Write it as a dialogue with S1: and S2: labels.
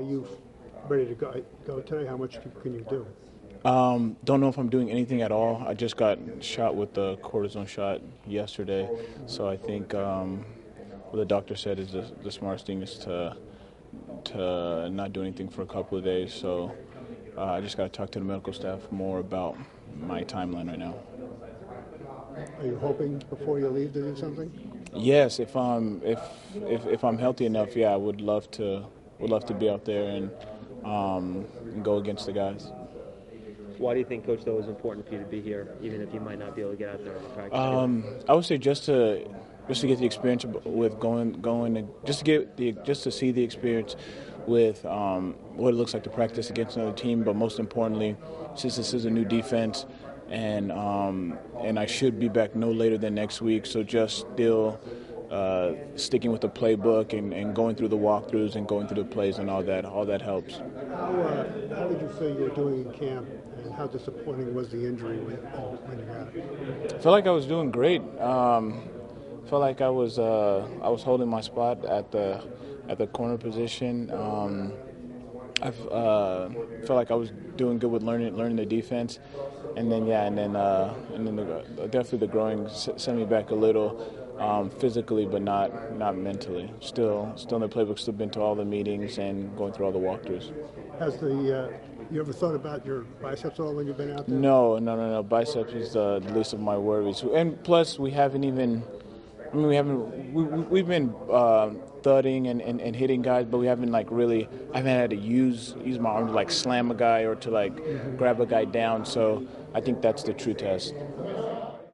S1: you ready to go today? How much can you do?
S2: Don't know if I'm doing anything at all. I just got shot with the cortisone shot yesterday, so I think what the doctor said is the smartest thing is to not do anything for a couple of days. So I just got to talk to the medical staff more about my timeline right now.
S1: Are you hoping before you leave to do something?
S2: Yes, if I'm healthy enough, yeah, I would love to be out there and go against the guys.
S3: Why do you think, Coach, though, it was important for you to be here, even if you might not be able to get out there and practice?
S2: I would say just to get the experience with going just to see the experience with what it looks like to practice against another team. But most importantly, since this is a new defense, and I should be back no later than next week. So just still sticking with the playbook and going through the walkthroughs and going through the plays and all that helps.
S1: How did you feel you were doing in camp, and how disappointing was the injury when you got it?
S2: I felt like I was doing great. Felt like I was holding my spot at the corner position. I felt like I was doing good with learning the defense, and then definitely the groin sent me back a little. Physically, but not mentally. Still in the playbook. Still been to all the meetings and going through all the walkthroughs.
S1: Has you ever thought about your biceps at all when you've been out there?
S2: No. Biceps is the least of my worries. And plus, we've been thudding and hitting guys, but we haven't I haven't had to use my arm to slam a guy or to grab a guy down. So I think that's the true test.